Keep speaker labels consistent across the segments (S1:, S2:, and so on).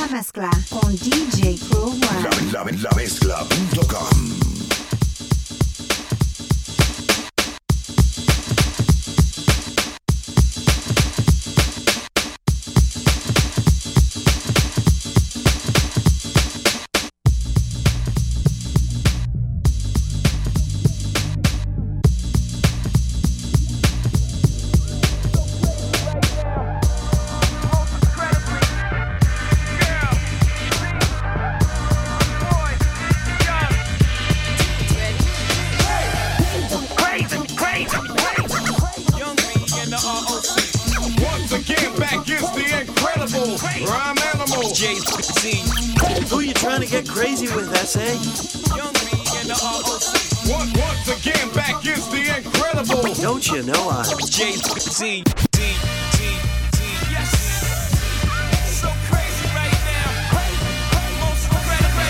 S1: La mezcla con DJ Pro One.
S2: La mezcla.com.
S3: Who you trying to get crazy with, S.A.?
S4: Young B and the ROC. Once again, back is the incredible.
S3: Don't you know I'm
S4: Jay-Z. Yes. So crazy right now. Most incredible.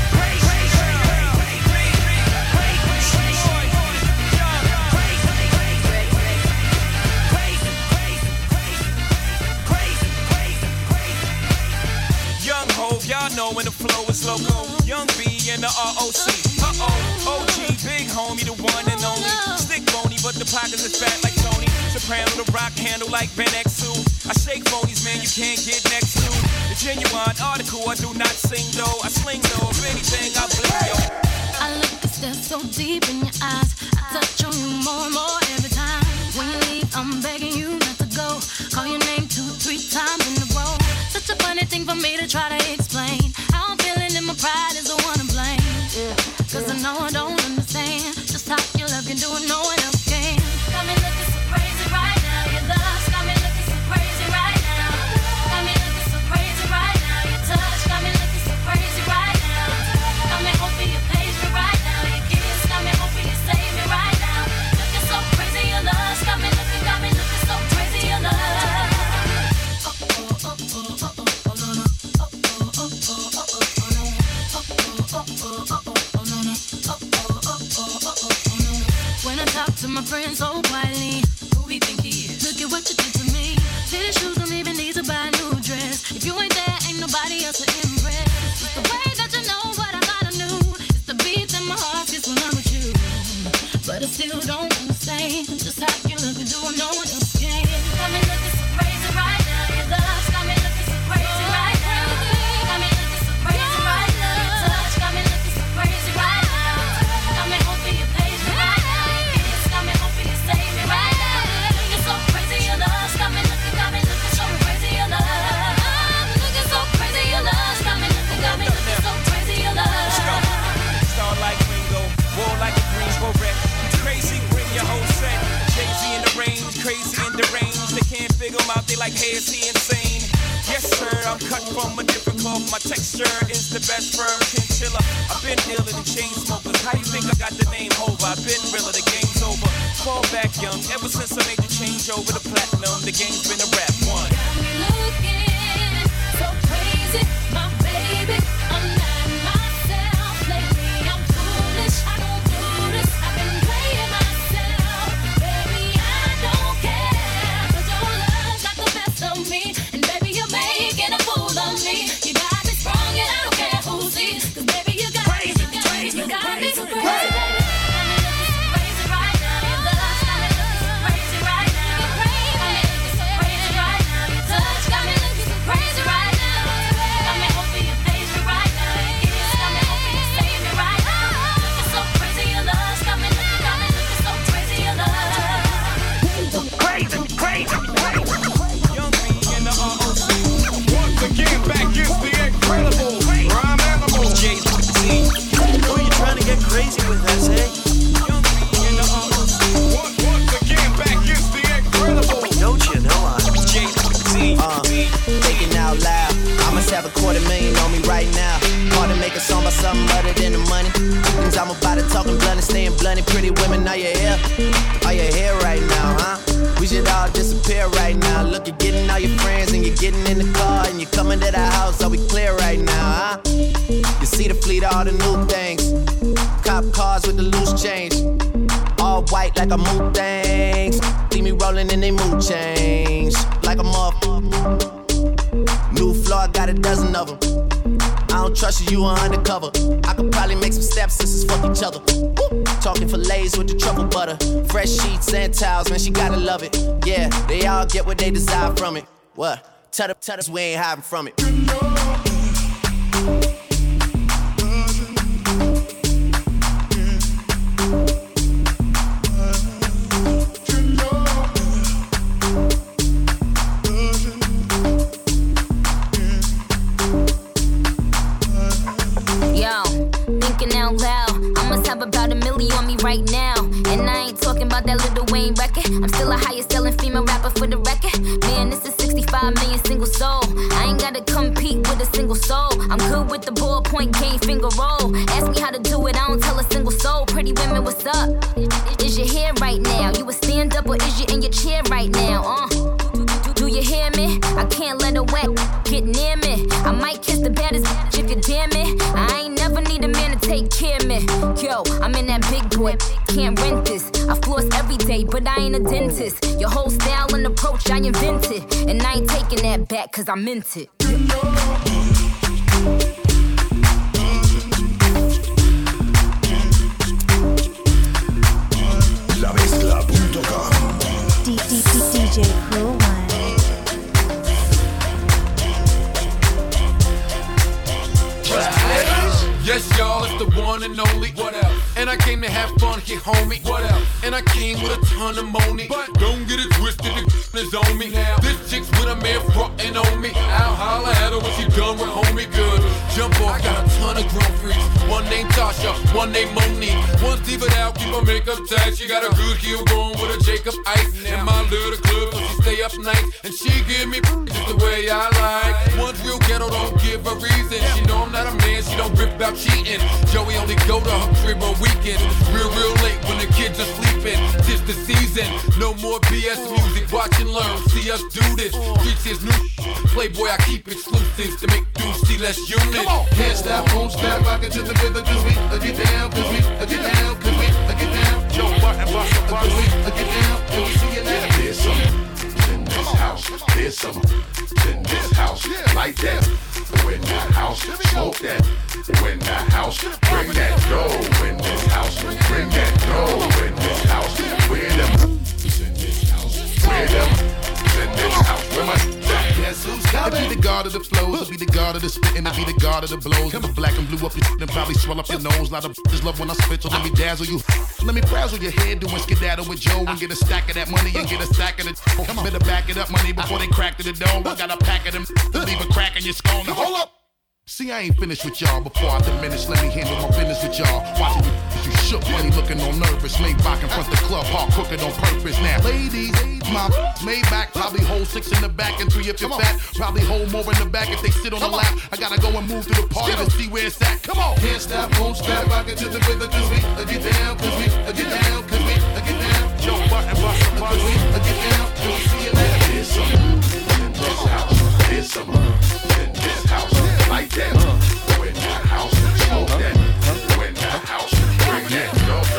S4: Young Hov, y'all know when the flow is loco. Young B and the ROC. OG, big homie, the one and only. Stick bony, but the pockets is fat like Tony. Soprano, the rock handle like Ben X2. I shake phonies, man, you can't get next to. The genuine article, I do not sing though. I sling though, if anything, I blink yo.
S5: I look to stare so deep in your eyes. I touch on you more and more every time. When you leave, I'm begging you not to go. Call your name 2-3 times in a row. Such a funny thing for me to try to explain. How I'm feeling and my pride is the one to blame. Yeah. Cause I know I don't understand just how your love can do it, no one else can. Got me looking so crazy right now. Your love got me looking so crazy right now. Got me looking so crazy right now. Your touch got me looking so crazy right now. Got me hoping you page me right now. Your kiss got me hoping you save me right now. Looking so crazy, your love got me looking so crazy, your love. When I talk to my friends so quietly, who we think he is? Look at what you did to me. Fitted shoes don't even need to buy a new dress. If you ain't there, ain't nobody else to impress. It's the way that you know what I thought I knew. It's the beat in my heart gets when I'm with you. But I still don't understand just how you look and do what no one else can. Got me looking so crazy right now. Your love's got me looking so crazy right now. Got me looking so crazy right now. Your touch got me looking so crazy right now. Got me hoping you page me right now. Your kiss got me hoping you save me right now. Looking so crazy, your love's got me looking so crazy, your love. I'm looking so crazy, your love's got me looking so crazy, your love.
S4: Star like Ringo, war like a Greensboro wreck. Crazy, bring your whole set. Jay-Z in the range, crazy in the range. They can't figure him out, they like, hey, is he insane? Yes, sir, I'm cut from a different cloth. My texture is the best firm chinchilla. I've been dealing in chain smokers. How you think I got the name over? I've been realer, the game's over. Fall back young, ever since I made the change over to platinum, the game's been a rap one.
S5: Got me looking so crazy, my baby. I'm not myself lately. I'm foolish. I don't do this. I've been playing myself, baby. I don't care. 'Cause your love got the best of me, and baby you're making a fool of me. You got me strong and I don't care who sees. 'Cause baby you got me, you got me so crazy.
S4: Young B and the ROC. Once again, back is the incredible rhyme animal. Jay-Z.
S3: Who you trying to get crazy with, S.A.?
S4: Young B and the ROC. Once again, back is the incredible.
S3: Don't you know I'm
S4: Jay-Z.
S6: Thinking out loud, I must have $250,000 on me right now. Hard to make a song about something other than the money. Cause I'm about to talking blunt and staying blunt. Pretty women, are you here? Are you here right now, huh? We should all disappear right now. Look, you're getting all your friends and you're getting in the car and you're coming to the house. Are we clear right now, huh? You see the fleet, all the new things. Cop cars with the loose change. All white like a mood things. See me rolling in they mood change. Like a motherfucker. New floor, I got a dozen of them. trust you, you are undercover. I could probably make some stepsisters fuck each other. Woo. Talking fillets with the truffle butter. Fresh sheets and towels, man, she gotta love it. Yeah, they all get what they desire from it. What? Tell us we ain't hiding from it.
S5: Right now, and I ain't talking about that Lil Wayne record. I'm still a highest selling female rapper for the record. Man, this is 65 million single soul. I ain't gotta compete with a single soul. I'm good with the ballpoint game, finger roll. Ask me how to do it, I don't tell a single soul. Pretty women, what's up? Is your hair right now? You a stand up or is you in your chair right now? Do you hear me? I can't let a wet get near me. I might kiss the baddest bitch if you dare me. I ain't never need a man to take care of me. Yo, I'm in that big boy, can't rent this. I floss every day, but I ain't a dentist. Your whole style and approach I invented, and I ain't taking that back cause I meant it.
S2: LaMezcla.com
S1: DJ Pro One.
S7: Yes, y'all, it's the one and only. What else? And I came to have fun here, homie. What else? And I came with a ton of money. But don't get it twisted, the is on me. Now, this chick's with a man frontin' on me. I'll holler at her when she done with homie good. Jump off, got a ton of grown freaks. One named Tasha, one named Monique. One's deep it out, keep her makeup tight. She got a good heel going with a Jacob Ice. In my little club, so she stay up nights. And she give me just the way I like. One's real ghetto, don't give a reason. She know I'm not a man, she don't rip out cheating. Joey only go to her crib on weekends. Real late when the kids are sleeping. Tis the season, no more BS music. Watch and learn, see us do this. Streets is new. Playboy, I keep exclusives to make dudes see less units.
S8: Can't stop, won't stop, rockin' to the rhythm, cause we get down, cause we get down, cause we get down. Joe Button, cause we get down, and we see it now.
S2: There's something in this house. There's something in this house. Like that. When the house, smoke that. When the house, bring that dough. In this house, bring that dough. In this house, where them in this house? Where them in this house? Where my guess who's coming?
S8: To be the god of the flows, to be the god of the spitting, to be the god of the blows. If black and blue up your shit and probably swell up your nose. A lot of bitches love when I spit, so let me dazzle you. Let me frazzle your head, doing skedaddle with Joe and get a stack of that money and get a stack of the. Come on, better back it up, money, before they crack to the dome. I got a pack of them to leave a crack in your skull. Now hold up. See, I ain't finished with y'all. Before I diminish, let me handle my business with y'all. Watching you shook, money looking all nervous. Maybach in front the club, hard crooked on purpose. Now, ladies, my Maybach probably hold 6 in the back and 3 if you're fat. Probably hold more in the back if they sit on the lap. I gotta go and move to the party to see where it's at. Come on. Can't stop, won't stop, rockin' to the rhythm, cause we get down, cause we get down, cause we get down. Joe Button, cause we get down, and we see it now.
S2: There's something in this house. There's something in this house. Like that. When the house, smoke that. When the house, bring that.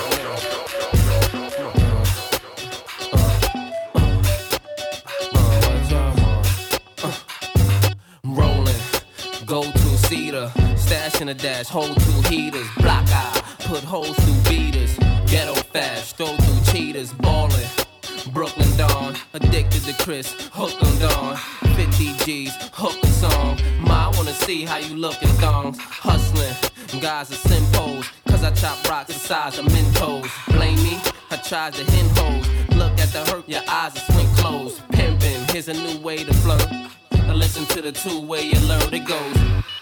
S9: Rolling, go to cedar, stash in a dash, hold 2 heaters, block eye, put holes through beaters, ghetto fast, throw through cheaters, ballin'. Brooklyn Dawn, addicted to Chris, hooked on Dawn, 50 G's, hook a song. Ma, I wanna see how you look in thongs, hustling. Guys are simpos, cause I chop rocks the size of Mentos. Blame me, I tried to hen hoes. Look at the hurt, your eyes are swing closed. Pimpin', here's a new way to flirt. Now listen to the 2-way alert, it goes.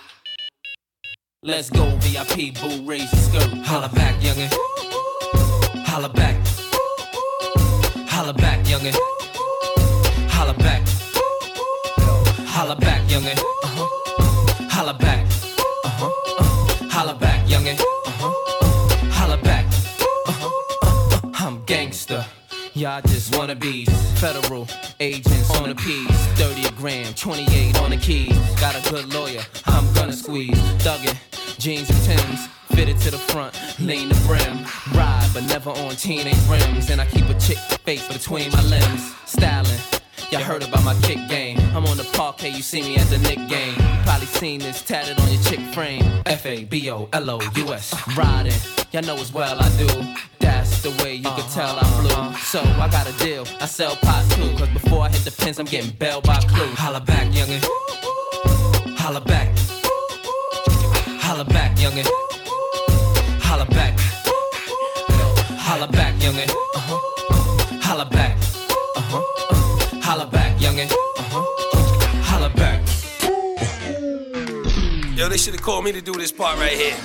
S9: Let's go, VIP, boo, raise your skirt. Holla back, youngin'. Holla back. Holla back, youngin'. Holla back. Holla back, youngin'. Holla back. Holla back, youngin'. Holla back. I'm gangsta. Y'all just wannabes. Federal agents on the P's. 30 a gram, 28 on the keys. Got a good lawyer, I'm gonna squeeze. Thuggin', jeans and Timbs. Fitted to the front, lean the brim. Ride, but never on teenage rims. And I keep a chick face between my limbs. Styling, Y'all heard about my kick game. I'm on the parquet, you see me at the Knick game. You probably seen this tatted on your chick frame. F-A-B-O-L-O-U-S. Riding, y'all know as well I do. That's the way you can tell I'm blue. So I got a deal, I sell pot too. Cause before I hit the pins, I'm getting bailed by Clue. Holla back, youngin'. Holla back. Holla back, youngin'. Holla back. Holla back, youngin'. Holla back. Holla back, youngin'. Holla back.
S10: Yo, they should've called me to do this part right here.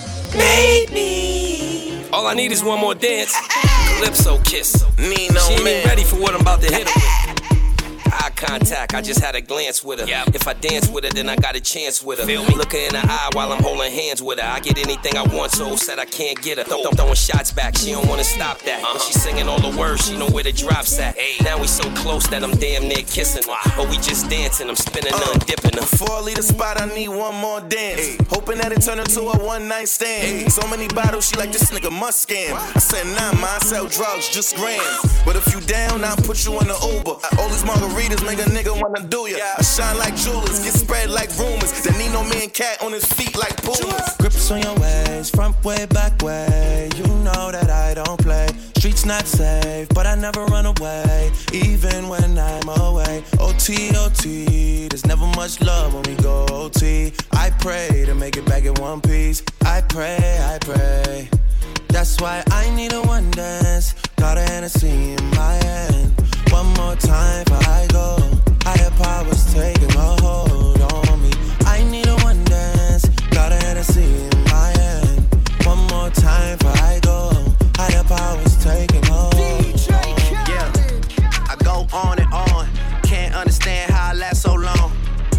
S10: Baby, all I need is one more dance. Calypso kiss. She ain't even ready for what I'm about to hit her with. Eye contact, I just had a glance with her. If I dance with her, then I got a chance with her. Look her in the eye while I'm holding hands with her. I get anything I want, so said I can't get her. Throwing shots back, she don't wanna stop that. When she singing all the words, she know where the drops at. Now we so close that I'm damn near kissing her. But we just dancing, I'm spinning her and dipping her.
S11: Before I leave the spot, I need one more dance. Hoping that it turn into a one-night stand. So many bottles, she like, this nigga must scam. I said, nah, ma, I sell drugs, just grams. But if you down, I'll put you in the Uber. All these margaritas make a nigga wanna do ya. I shine like jewelers, get spread like rumors. Then need no man cat on his feet like pumas.
S6: Grips on your waist, front way, back way. You know that I don't play. Streets not safe, but I never run away, even when I'm away. OT, OT, there's never much love when we go OT. I pray to make it back in one piece. I pray, I pray. That's why I need a one dance. Got a Hennessy in my hand. One more time before I go. Higher powers taking a hold on me. I need a one dance. Got a Hennessy in my hand. One more time before I go. Higher powers taking a hold on me.
S11: Yeah, I go on and on. Can't understand how I last so long.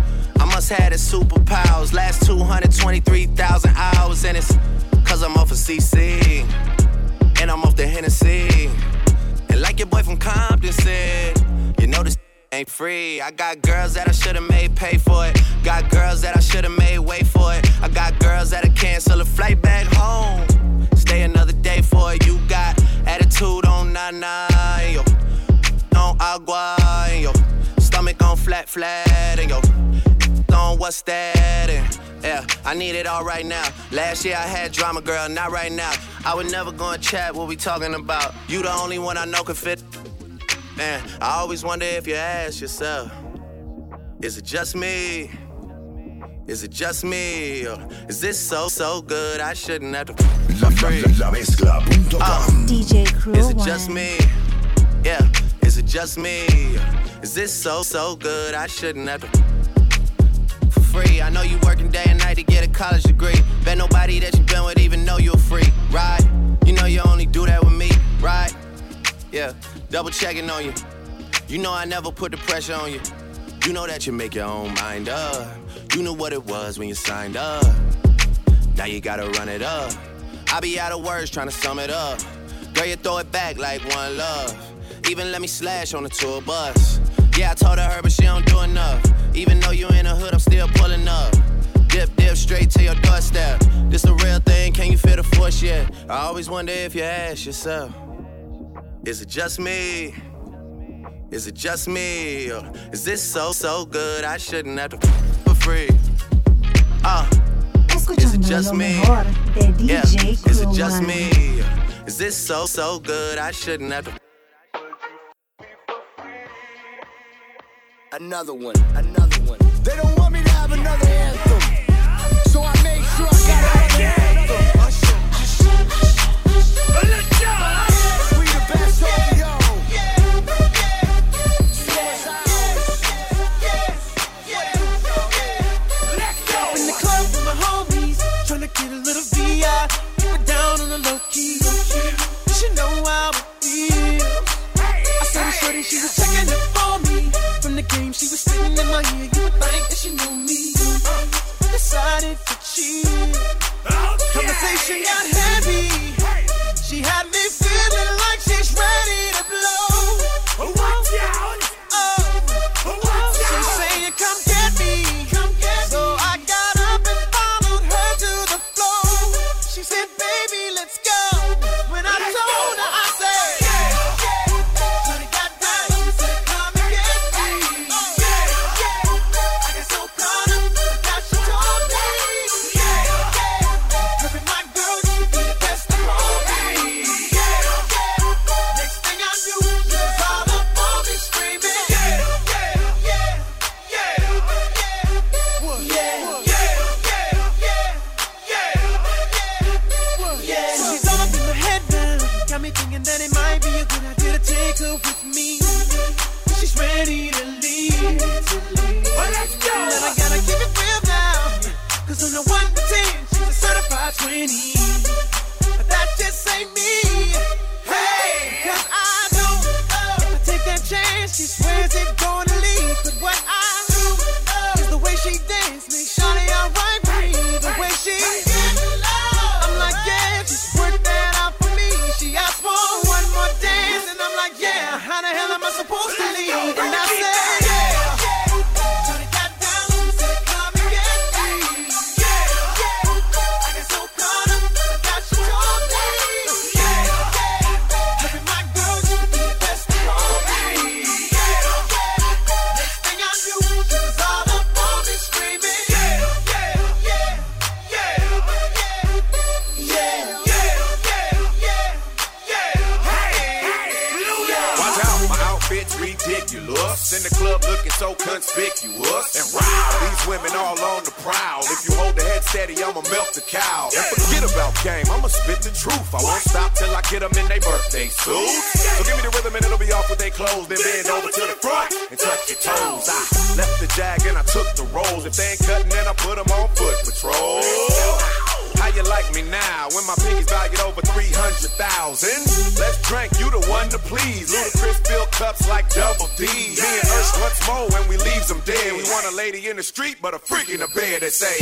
S11: I must have the superpowers. Last 223,000 hours. And it's cause I'm off of CC. And I'm off the Hennessy. And like your boy from Compton said, you know this ain't free. I got girls that I should've made pay for it. Got girls that I should've made wait for it. I got girls that'll cancel a flight back home. Stay another day for it. You got attitude on nana, yo. On agua, yo. Stomach on flat, and yo. On what's that? And yeah, I need it all right now. Last year I had drama, girl, not right now. I would never go and chat what we talking about. You the only one I know can fit. Man, I always wonder if you ask yourself, is it just me? Is it just me? Or is this so good I shouldn't have to
S1: LaMezcla.com. DJ Crew
S11: Is it just me? Yeah, is it just me? Is this so good I shouldn't have to free. I know you working day and night to get a college degree. Bet nobody that you been with even know you're free, right? You know you only do that with me, right? Yeah, double checking on you. You know I never put the pressure on you. You know that you make your own mind up. You knew what it was when you signed up. Now you gotta run it up. I be out of words trying to sum it up. Girl, you throw it back like one love. Even let me slash on the tour bus. Yeah, I told her, but she don't do enough. Even though you in the hood, I'm still pulling up. Dip straight to your doorstep. This the real thing, can you feel the force yet? I always wonder if you ask yourself, is it just me? Is it just me? Or is this so good I shouldn't have to for free? Is it just me? Yeah, is it just me? Is this so good I shouldn't have to
S12: Another one. They don't want me to have another anthem, so I make sure I got another anthem. We the best of yo.
S3: In the club with my homies, tryna get a little VI. Keep it down on the low key. You should know how it feels. I saw the shorty, she was checking up on me. From the game, she was sitting in my ear. You would think that she knew me. Decided to cheat. Conversation got heavy. She had me feeling like she's ready to blow. Watch out! She's saying, "Come get me." So I got up and followed her to the floor. She said, "Baby, let's go." When I told her, I said, "When it got down, you said, come and get me."
S13: so conspicuous. And wow, these women all on the prowl. If you hold the head steady, I'ma milk the cow. And forget about game, I'ma spit the truth. I won't stop till I get them in their birthday suits. So give me the rhythm and it'll be off with their clothes. Then bend over to the front and touch your toes. I left the jag and I took the rolls. If they ain't cutting, then I put them on foot patrol. How you like me now when my pinkies valued over 300,000? Let's drink, you the one to please. Ludacris fill cups like Double D. Me and Ursh once more when we leaves them dead. We want a lady in the street, but a freak in the bed that say,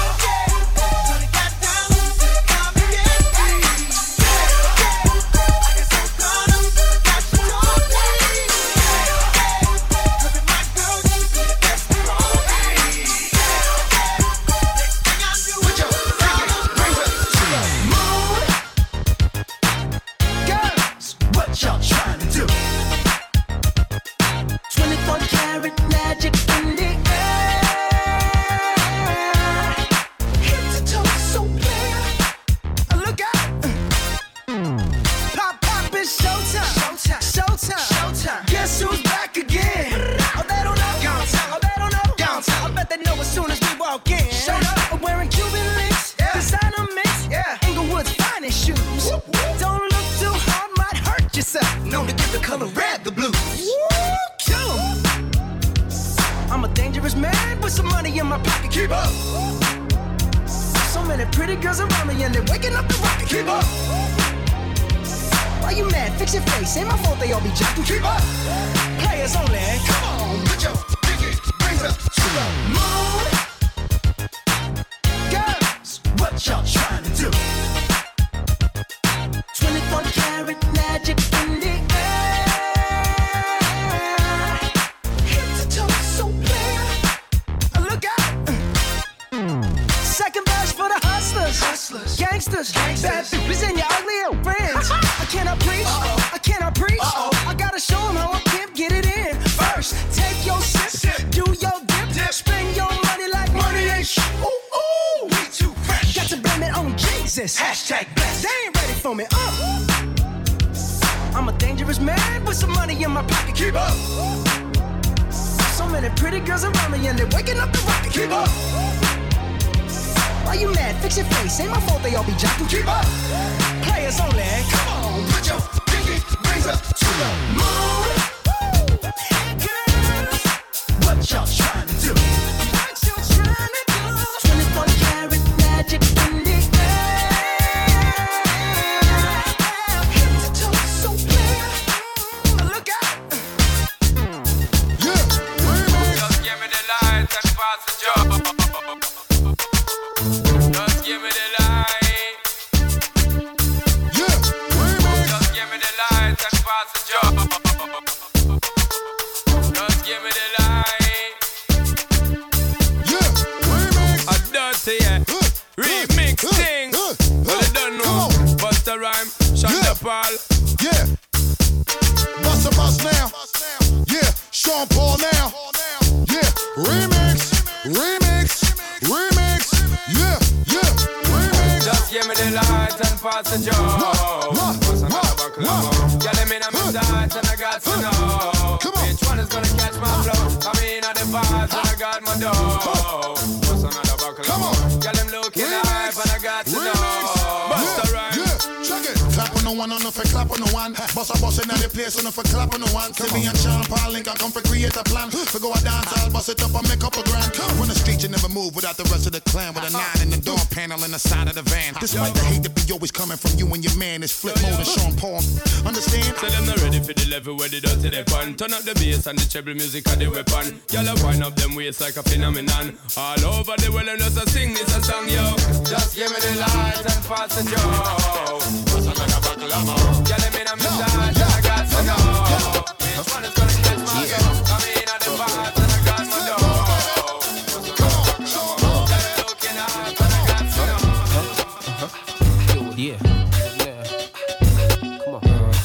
S8: despite the hate that be always coming from you and your man, it's flip mode and Sean Paul. Understand?
S14: So them not ready for the level where they dirty they pan. Turn up the bass and the treble music and the weapon. Y'all wind up them waist like a phenomenon. All over the world and just a sing this a song, yo. Just give me the light and pass the joe. What's another buckle of more? Y'all let me know me start and I got to know. Which one is gonna catch my go? I mean at the part and I got my dough.
S9: Yeah. Come on.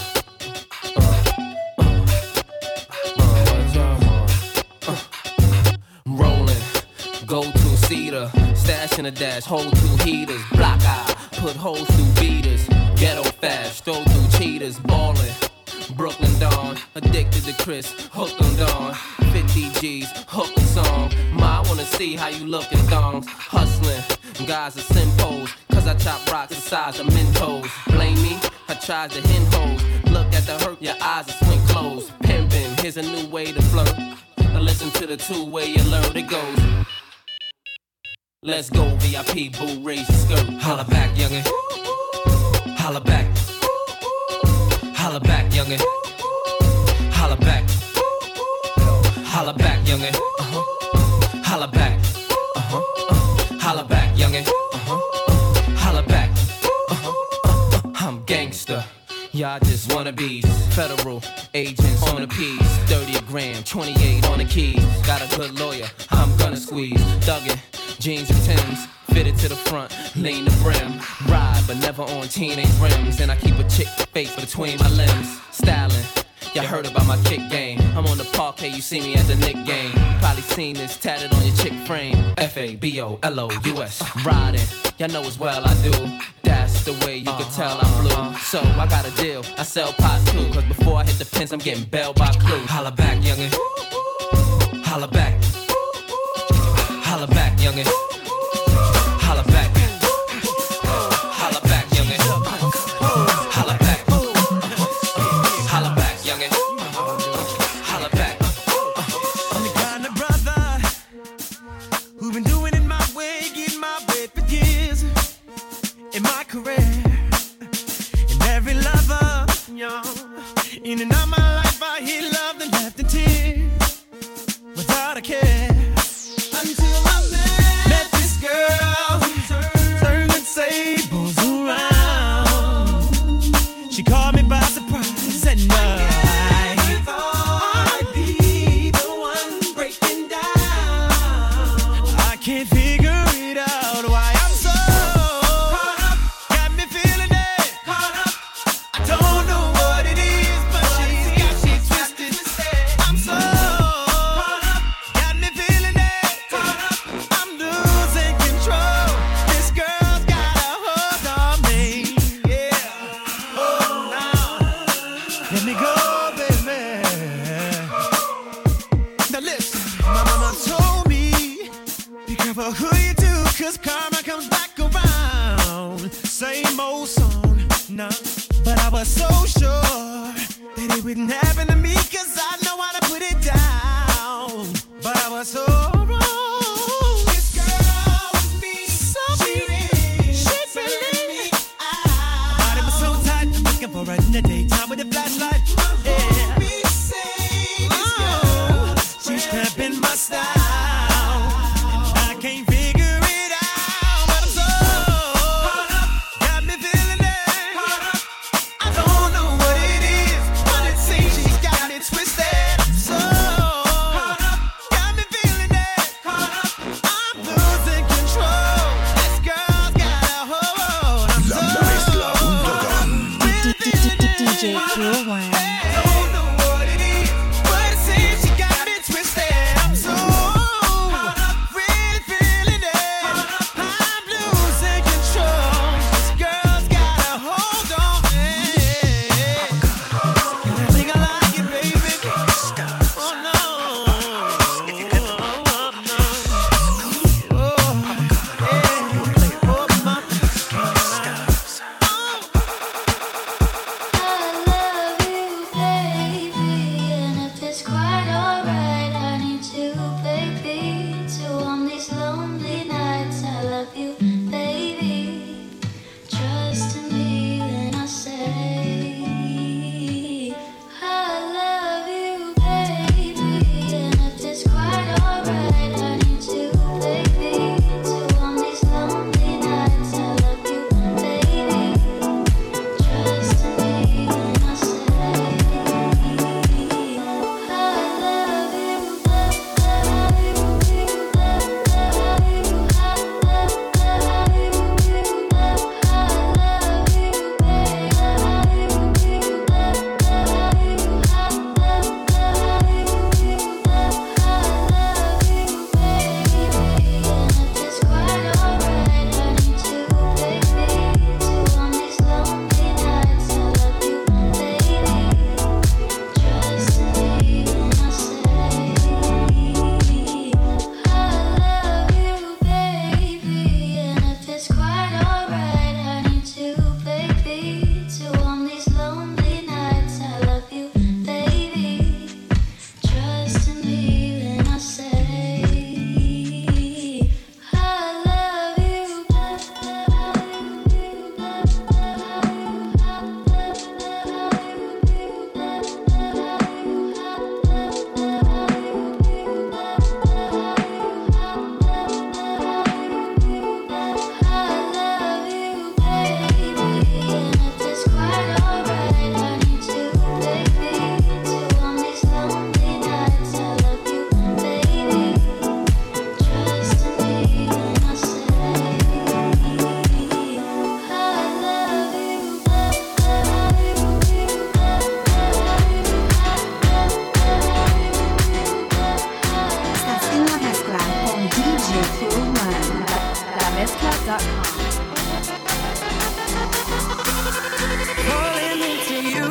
S9: Rolling, go to cedar, stash in a dash, hold two heaters, block eye, put holes through beaters, ghetto fast, stroll through cheaters, ballin', Brooklyn Dawn, addicted to Chris, hooked on Dawn. 50 G's, hooked the song. Ma, I wanna see how you look in thongs. Hustling, guys are simpos, cause I chop rocks the size of Mentos. Blame me, I tried to hen hoes. Look at the hurt, your eyes are swing closed. Pimpin', here's a new way to flirt. Now listen to the two-way alert, it goes. Let's go, VIP, boo, raise your skirt. Holla back, youngin'. Holla back. Holla back, youngin'. Holla back. Holla back, youngin'. Holla back. Holla back, youngin'. Holla back. I'm gangsta. Y'all just wanna be federal agents on the piece. 30 a gram, 28 on the keys. Got a good lawyer, I'm gonna squeeze. Thuggin', jeans and Timbs, fitted to the front, lean the brim. Ride, but never on teenage rims. And I keep a chick face between my limbs. Styling, y'all heard about my kick game. I'm on the parquet, you see me at the Knick game. Probably seen this tatted on your chick frame. FABOLOUS, riding, y'all know as well I do. That's the way you can tell I'm blue. So I got a deal, I sell pots too. Cause before I hit the pins, I'm getting bailed by Clue. Holla back, youngin'. Holla back. Holla back, youngin'. Holla back. Holla back, youngin'. Holla back. Holla back, youngin'. Holla back.
S3: I'm the kind of brother who been doing it my way, getting my way for years in my career. And every lover, young, in and out my life, I hear love and left in tears without a care. Until I met this girl, turning tables around. She caught me by surprise at night. I thought I'd be the one breaking down. I can't figure it out why I'm so caught up. Got me feeling it. Caught up. I don't know what it is, but she's got me twisted. I'm so caught up. Got me feeling it. Caught up. I'm losing control. This girl's got a hold on me. Yeah. Oh, now let me go, baby. Now listen, my mama told me, be careful who you do, cause karma comes back around. Same old song, nah. But I was so sure that it wouldn't happen to me, cause I know how to put it down. But I was so wrong. This girl with me, so pretty, she's really my body was so tight, I'm looking for her in the daytime with a flashlight. Yeah. She's cramping my style. I can't figure it out, but I'm so caught up. Got me feeling it. Caught up. I don't know what it is, but it seems she's got me twisted. So caught up. Got me feeling it. Caught up. I'm losing control. This girl's got a hold. I'm so
S1: DJ Cruel One.
S3: don't know what it is, but it seems she got me twisted. I'm so
S15: Falling into you,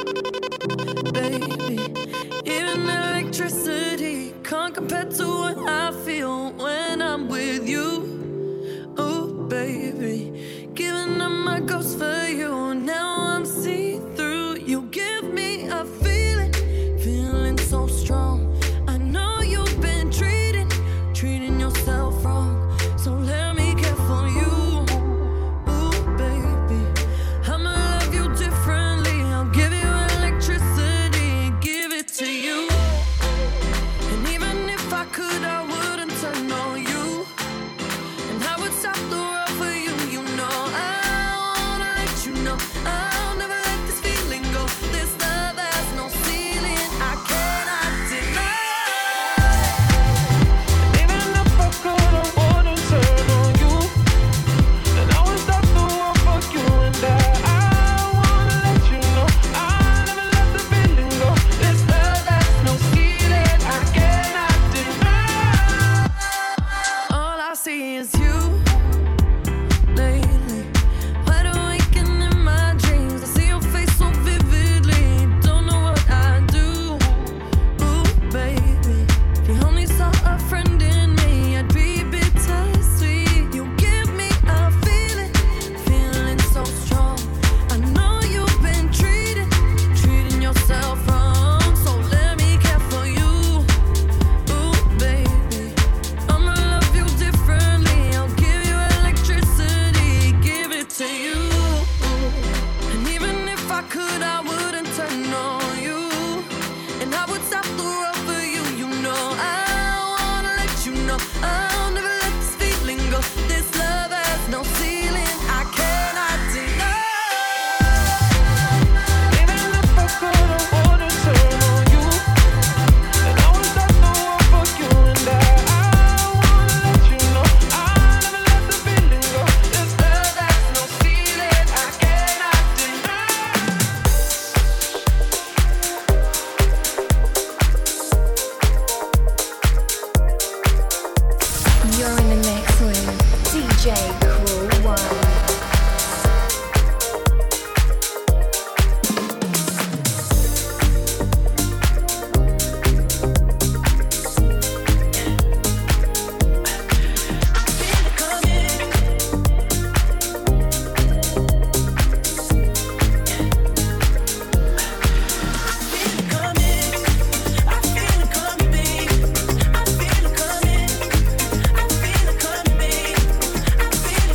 S15: baby. Even electricity can't compare to what I feel when I'm with you. Oh, baby. Giving up my ghost for you. Now I'm see-through. You give me a feeling so strong. I know you've been treating yourself wrong. So let me care for you. Ooh, baby. I'ma love you differently. I'll give you electricity, give it to you. And even if I could, I wouldn't turn on you. And I would stop the world for you. You know I wanna let you know I'll never let this feeling go. This love has no ceiling, I cannot deny. And even if I could, I wouldn't turn on you. And I would stop the world for you. And I wanna let you know I'll never let the feeling go. This love has no ceiling, I cannot deny. All I see is you lately. Wide awake and in my dreams, I see your face so vividly. Don't know what I do. Ooh, baby. If you only saw a friend in me, I'd be bittersweet. You give me a feeling so strong. I know you've been treating yourself wrong. So let me care for you. Ooh, baby. I'ma love you differently. I'll give you electricity, give it to you. And even if I could, I wouldn't turn on you. And I would stop the world for you. You know I wanna let you know I'll never let this feeling go. This love has no ceiling, I cannot deny. Even if I could, I wouldn't turn on you. And I would stop the world for you. And I wanna let you know I'll never let the feeling go. This love has no ceiling, I cannot deny.
S1: You're in the mix with DJ Cool One.
S15: I feel it coming,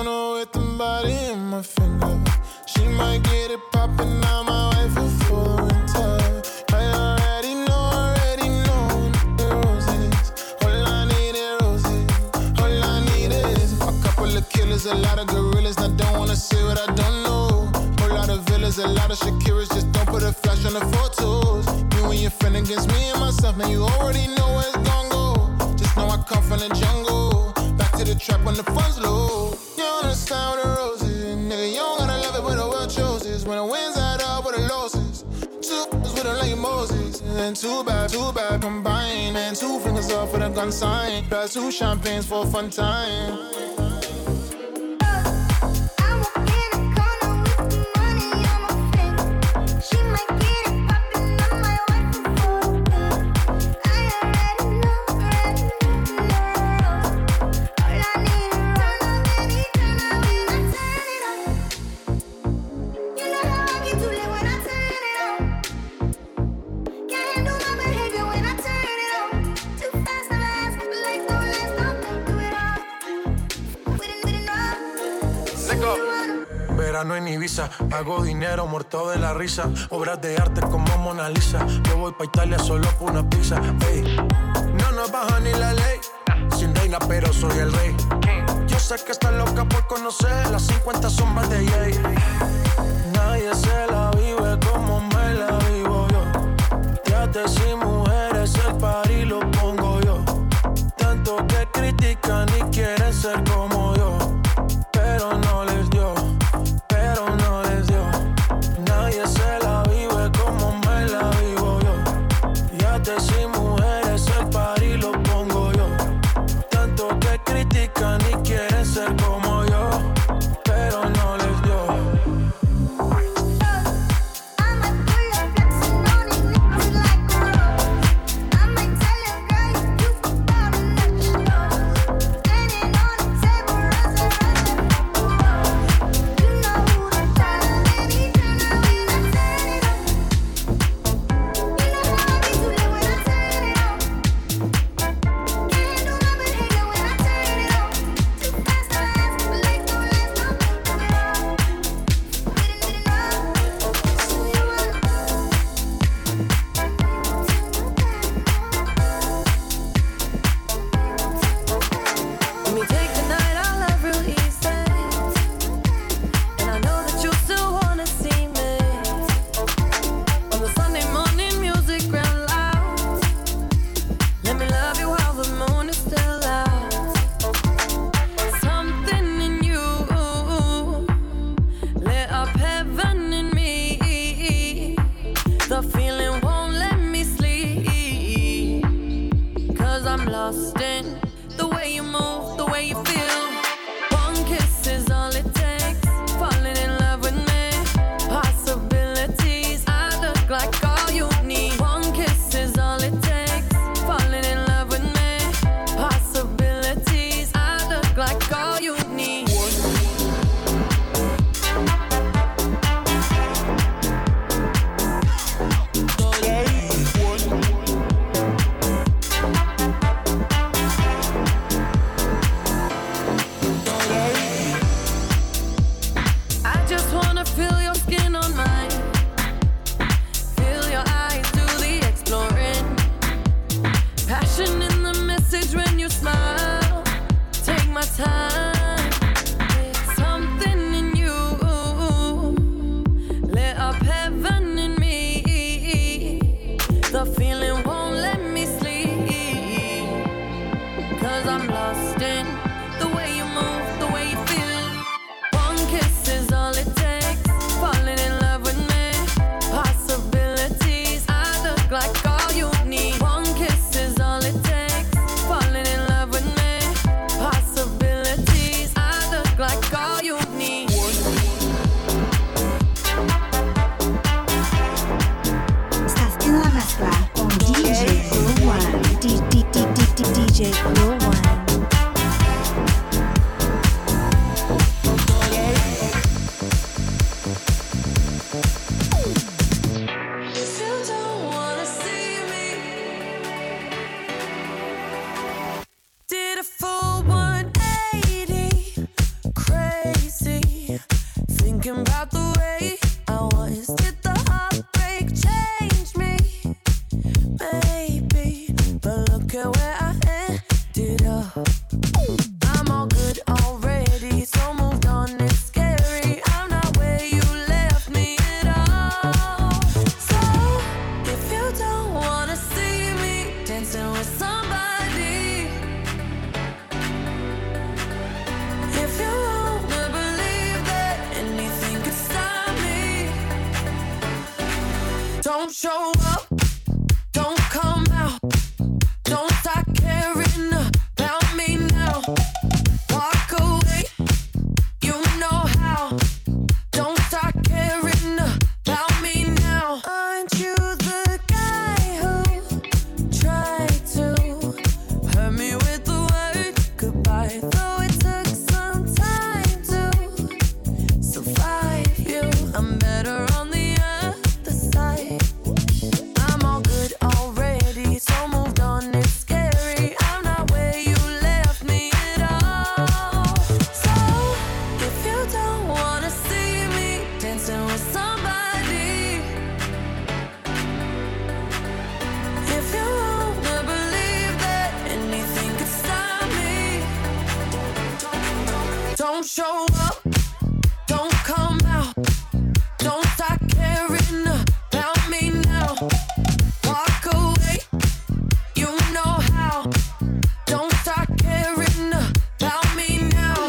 S16: know with the body in my finger. She might get it poppin', now my wife for the winter. I already know the roses. All I need is roses. All I need is a couple of killers, a lot of gorillas. I don't wanna say what I don't know. Whole lot of villas, a lot of Shakiras. Just don't put a flash on the photos. You and your friend against me and myself, man, you already know where it's gon' go. Just know I come from the jungle. Back to the trap when the fun's low. You don't understand what the roses, nigga. You don't gotta love it, but the world chooses. When the wins add up with the losses. Two with them like Moses. And too bad, combined. And 2 fingers off with a gun sign. Plus 2 champagnes for a fun time.
S17: Verano en Ibiza, hago dinero muerto de la risa. Obras de arte como Mona Lisa. Yo voy pa' Italia solo por una pizza. Ey, no nos baja ni la ley. Sin reina pero soy el rey. Yo sé que estás loca por conocer las 50 sombras de Jay. Nadie se la vive como me la vivo yo. Teatro sin mujeres, el party lo pongo yo. Tanto que critican y quieren ser como yo. Pero no les dio. Nadie se la vive como me la vivo yo. Ya te sin mujeres, el party lo pongo yo. Tanto que critican y quieren ser como yo, pero no les dio.
S15: Did a full 180, crazy. crazy, thinking about the way I was. Did the heartbreak change me? Maybe, but look at where I ended up. I'm all good already, so moved on, it's scary. I'm not where you left me at all. So, if you don't wanna see me dancing with somebody, if you wanna believe that anything could stop me, don't show up, don't come out, don't start caring about me now. Walk away, you know how. Don't start caring about me now. Aren't you the guy who tried to hurt me with the word goodbye? Though it took some time to survive you, I'm better on the other side. I'm all good already, so moved on, it's scary. I'm not where you left me at all. So, if you don't wanna see me dancing with somebody, if you wanna believe that anything could stop me, don't show up, don't come out, don't start caring about me now. Walk away, you know how. Don't start caring about me now.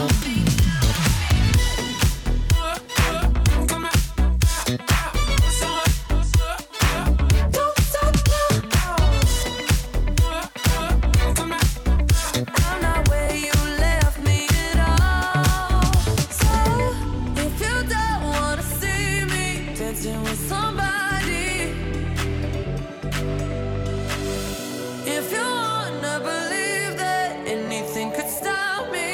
S15: I'm not where you left me at all. So, if you don't wanna see me dancing with somebody, if you wanna believe that anything could stop me,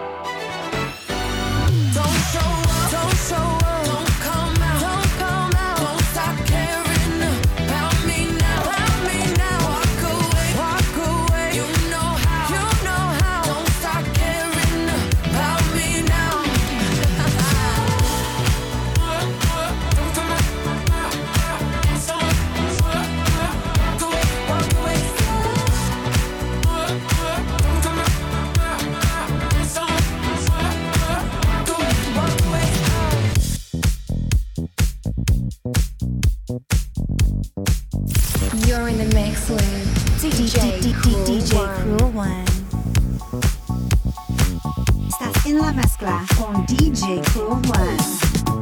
S15: don't show up, don't show up, don't come out, don't come out, don't stop caring about me now, walk away, you know how, don't stop caring about me now. Walk away.
S1: You're in the mix with DJ
S18: Cruel One. Estás en la mezcla con DJ Cruel One.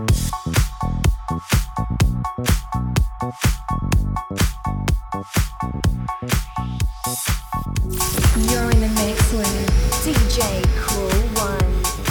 S1: You're in the mix with DJ Cruel One.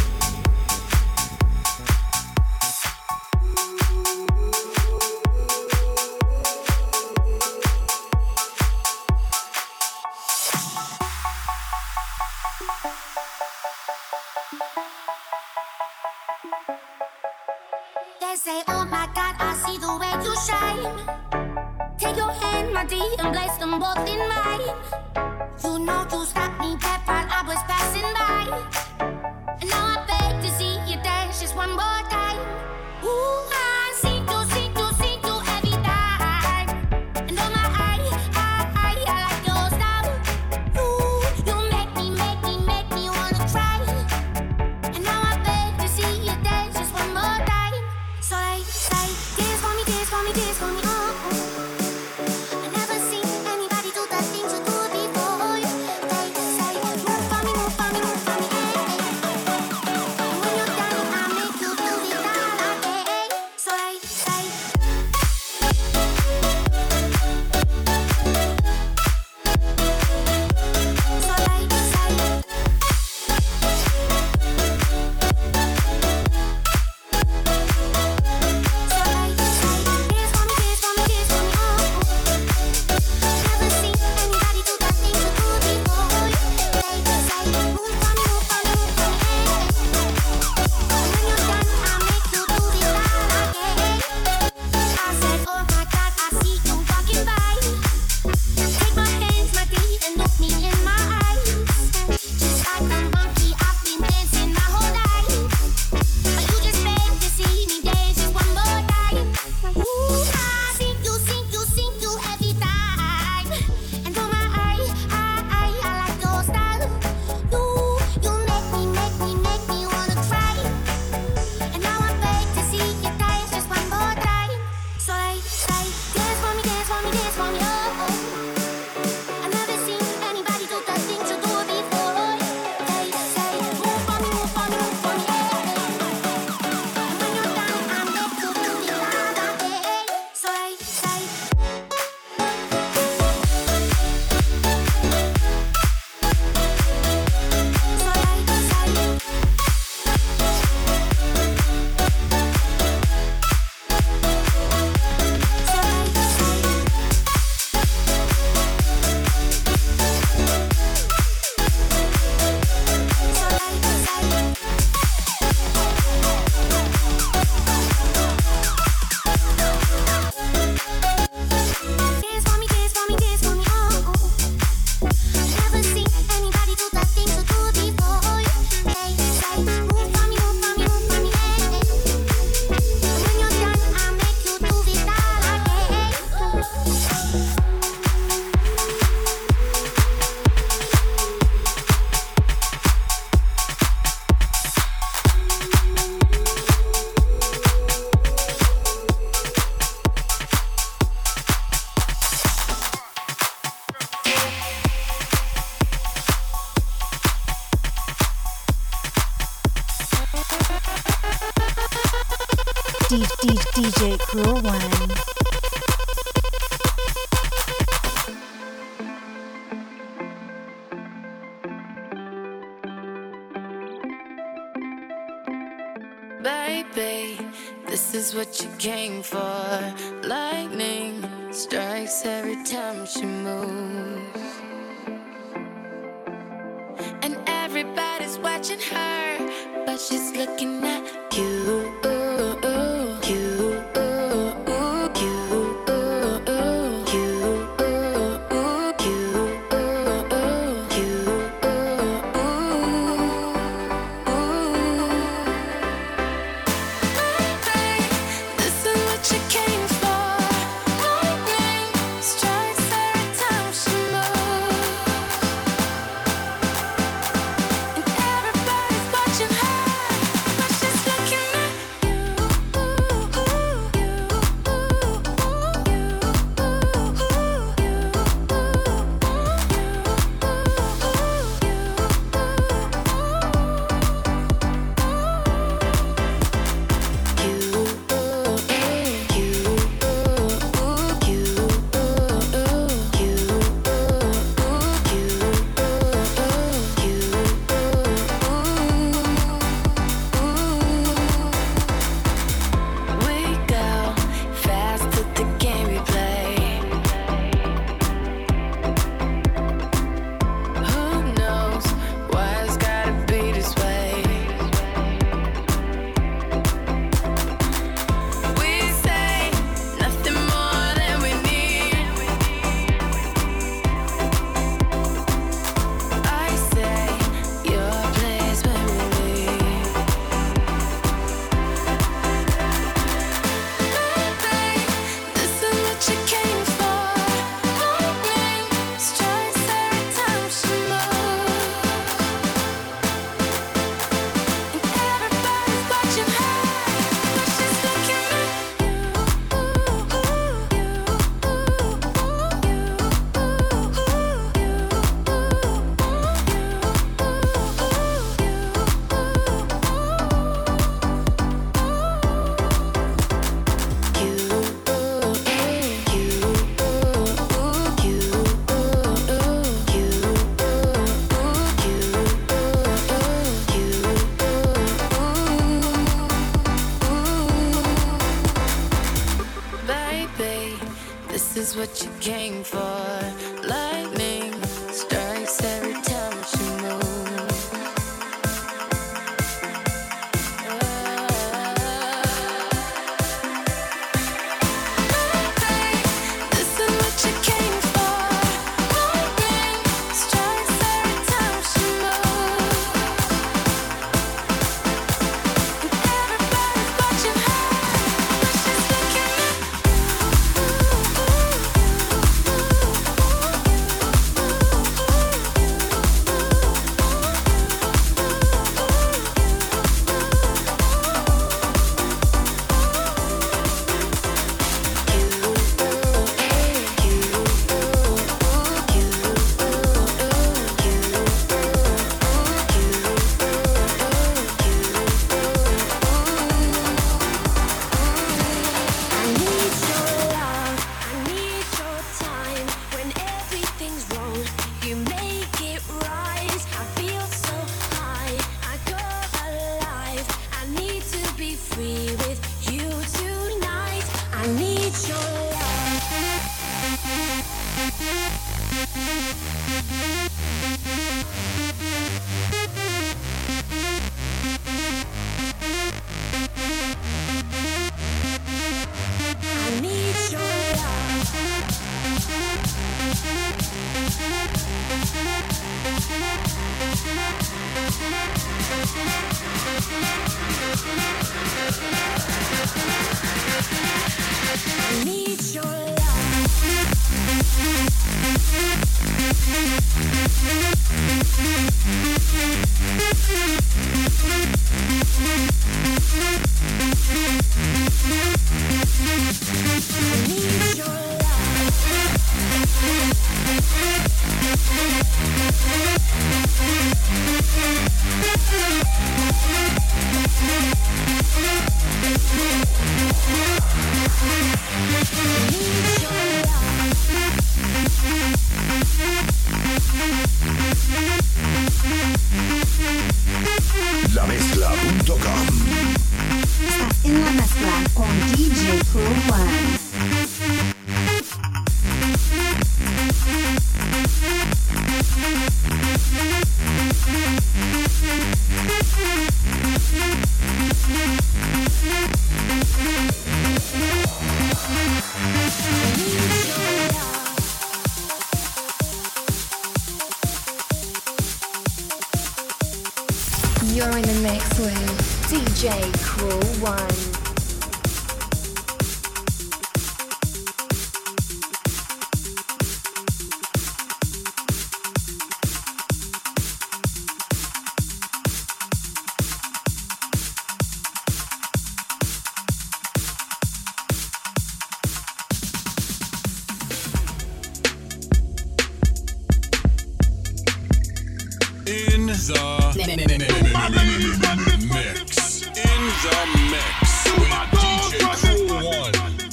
S5: They say, oh my God, I see the way you shine. Take your hand, my D, and place them both in mine. You know you stopped me dead while I was passing by. And now I beg to see you dance just one more time. Ooh, I see you every time. And oh my, I like your style. You make me wanna try. And now I beg to see you dance just one more time. So they say, dance for me, dance for me, dance for me, I never seen anybody do the things you do before. They say, move for me, move for me, move for me,
S18: DJ Cruel One.
S5: Baby, this is what you came for. Lightning strikes every time she moves, and everybody's watching her, but she's looking at you. What you came for. Lightning strikes every time she moves. This is what you came for. Lightning strikes every time she moves, and everybody's watching her, but she's looking at I need
S18: Lamezcla.com. Estás en la mezcla con DJ Cool One.
S1: You're in the mix with DJ Cool One.
S14: In the mix with DJ Cool One.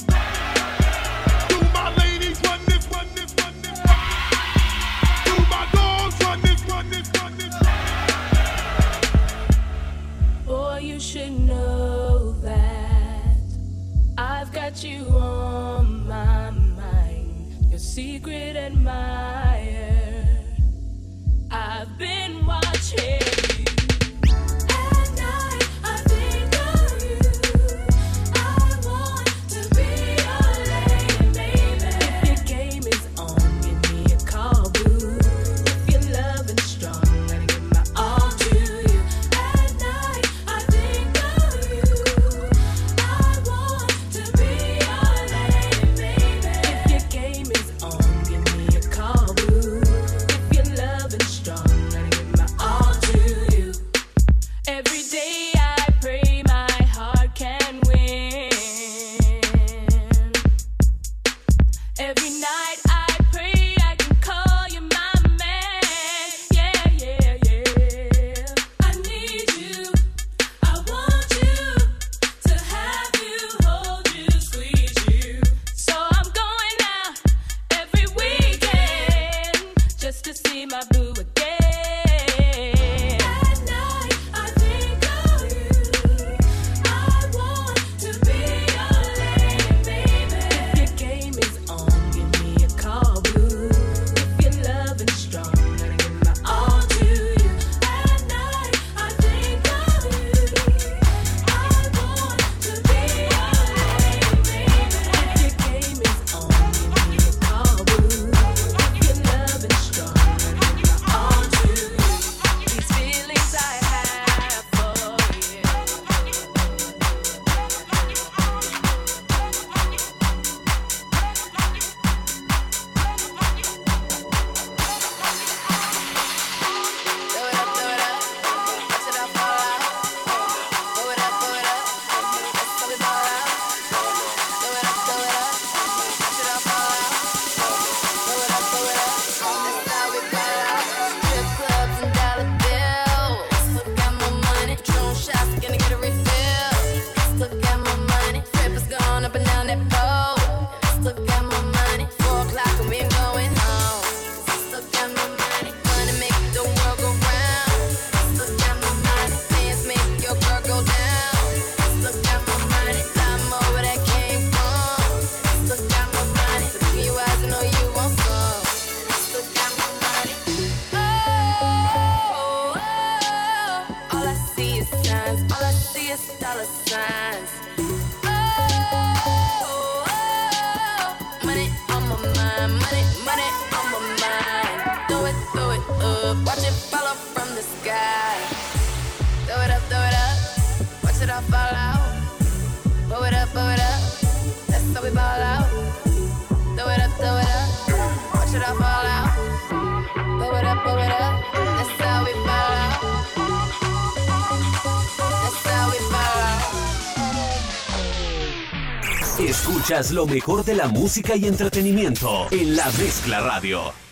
S15: Boy, you should know that I've got you on my mind, your secret admirer. I've been watching you. At night, I think of you. I want to be your lady, baby. If your game is on, give me a call, boo. If you're loving strong, let me give my all to you. At night, I think of you. I want to be your lady, baby. If your game is on, give me a call, boo. If you're loving strong, let me give my all to you. Every day I pray my heart can win. Every night I pray I can call you my man. Yeah, yeah, yeah. I need you. I want you to have you, hold you, squeeze you. So I'm going out every weekend just to see my boo again. At night I think of you. I want to be your lady, baby. If your game is on, give me a call, boo. If you're loving strong, let me give my all to you. At night I think of you. I want to be your lady, baby. If your game is on, give me a call, boo. If you're loving strong, let me give my all to you. These feelings I have for you. Strip clubs and dollar bills. Still got more money. Patron shots, gonna get a refill. Still got more money. Strippers going up and down that pole. Still got more money. 4 o'clock and we ain't going home. Still got more money. Money make the world go round. Still got more money. Dance make your girl go down. Still got more money. Lot more where that came from. Still got more money. Look in your eyes, I know you want some. Still got more money. All I see is signs. All I see is dollar signs. Money on my mind. Money on my mind. Throw it up. Watch it fall up from the sky. Throw it up. Watch it all fall out. Blow it up. That's how we ball out. Throw it up. Watch it all fall out. Blow it up. That's how we ball out. That's how we ball out.
S19: Escuchas lo mejor de la música y entretenimiento en La Mezcla Radio.